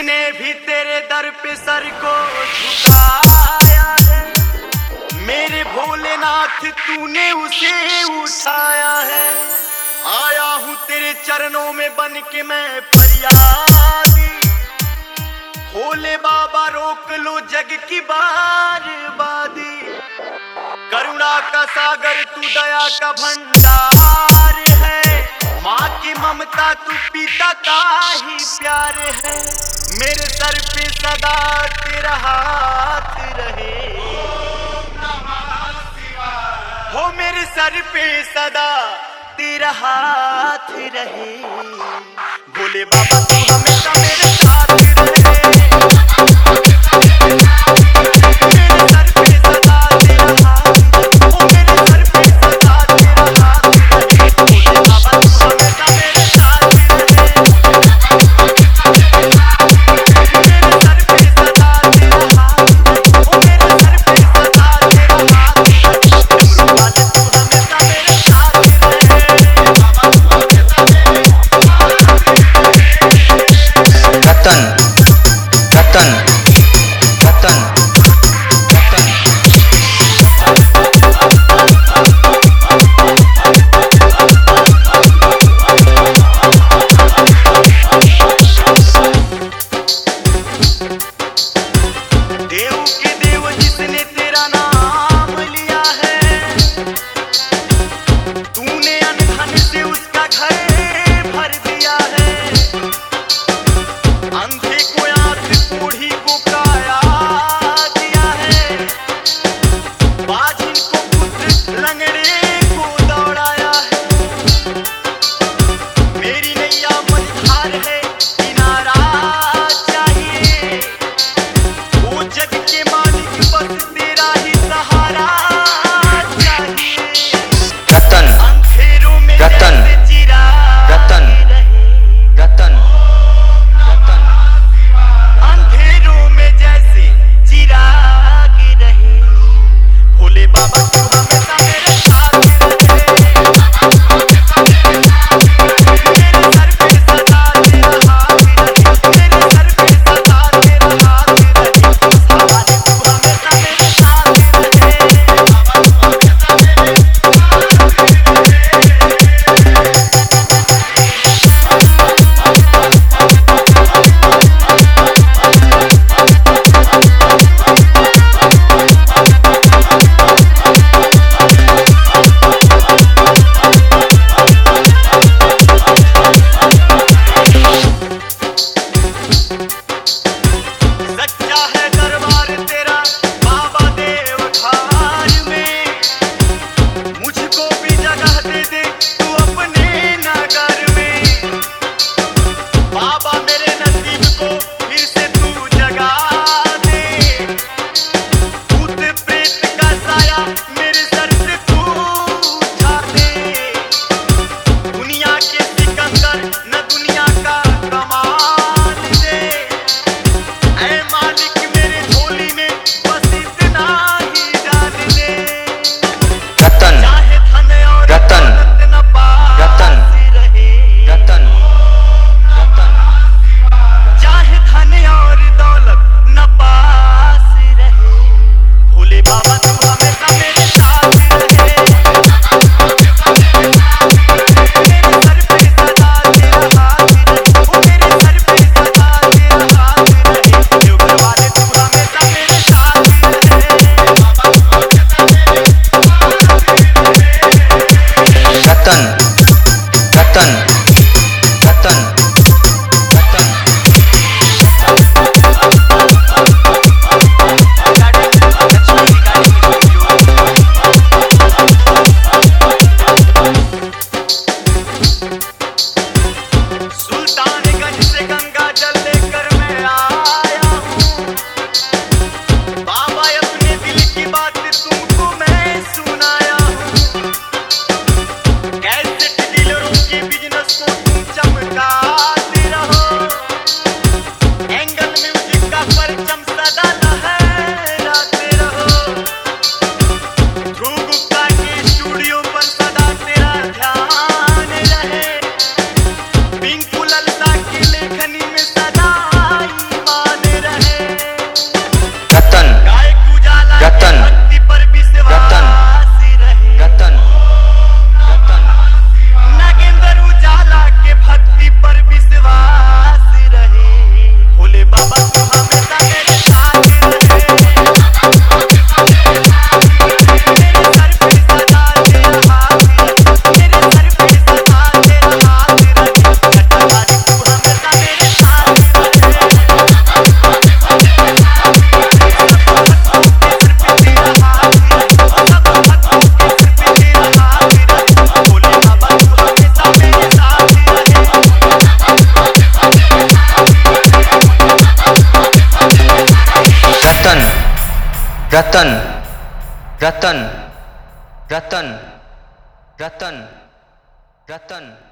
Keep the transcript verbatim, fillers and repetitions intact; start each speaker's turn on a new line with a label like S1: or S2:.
S1: जिसने भी तेरे दर पे सर को झुकाया है, मेरे भोलेनाथ तूने उसे उठाया है। आया हूँ तेरे चरणों में बन के मैं फरियादी, भोले बाबा रोक लो जग की बर्बादी। करुणा का सागर तू दया का भंडार है, माँ की ममता तू पिता का ही प्यार है। मेरे सर पे सदा तेरा हाथ रहे, हो मेरे सर पे सदा तेरा हाथ रहे। भोले बाबा तू हमेशा मेरे साथ रहे, मेरे सर पे सदा तेरा हाथ रहे, हो मेरे सर पे सदा तेरा हाथ रहे। भोले बाबा तू हमेशा मेरे साथ रहे, मेरे सर पे सदा तेरा हाथ रहे, हो मेरे सर पे सदा तेरा हाथ रहे। डमरू वाले तू हमेशा मेरे साथ रहे,
S2: रतन रतन रतन रतन रतन रतन